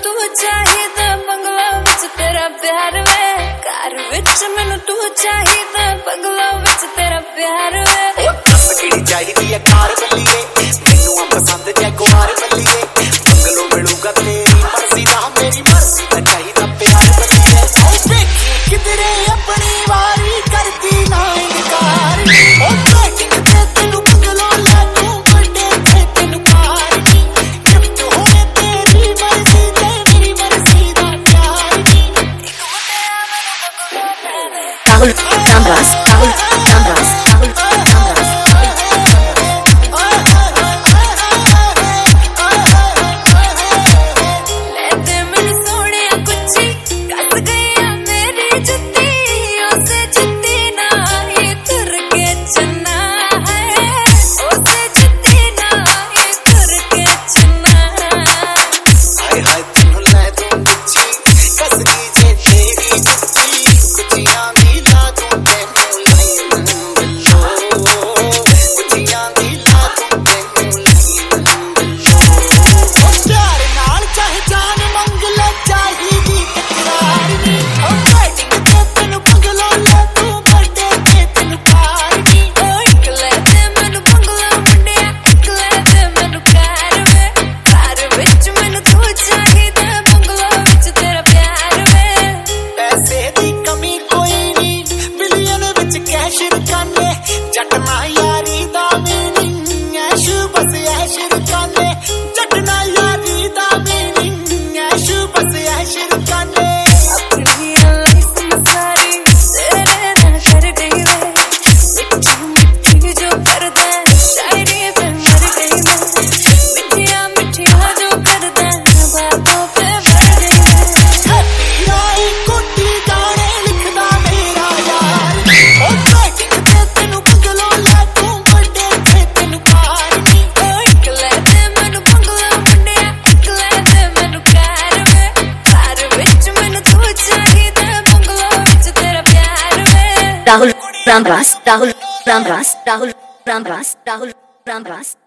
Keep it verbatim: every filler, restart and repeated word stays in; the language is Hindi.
तू चाहिदा, बंगला विच तेरा प्यार वे, घर विच मैनू तू चाहिदा, बंगला विच तेरा प्यार वे। ओ दस किहड़ी चाहिदी है कार बल्लीए, मैनू आ पसंद जै कुमार बल्लीए, बंगलो मिलूगा तेरी मर्जी दा, मेरी मर्जी दा चाहिदा प्यार बल्लीए। ओ देखी किधरे अपनी वारी करदी ना इनकार, ओ वेटिंग ते तेनू बंगलो लै तू बड़े ते तेनू कार नी, गिफ्ट होवे तेरी मर्जी ते मेरी मर्जी दा प्यार नी। Rahul Ramras, Rahul Ramras, Rahul Ramras. जटना यारी दा मीनिंग ऐश बस ऐश रुकाने, जटना यारी दा मीनिंग ऐश बस ऐश रुकाने। अपनी लाइफ में सारी तेरे नाल कर गई वे, मिठी मिठी जो करदा शायरी पे मर गई वे, मिठिया मिठिया जो करदा बातों पे भर गई वे। आई कोटी गाने लिखदा मेरा यार, ओ वेटिंग ते तेनू बंगलो लै तू बड़े ते तेनू कार नी, ओ इकले ते मैनू बंगला मुंडिया, इकले ते मैनू कार वे, घर विच मैनू तू चाहिदा, बंगला विच तेरा प्यार वे। Rahul Ramras, Rahul Ramras, Rahul Ramras, Rahul Ramras.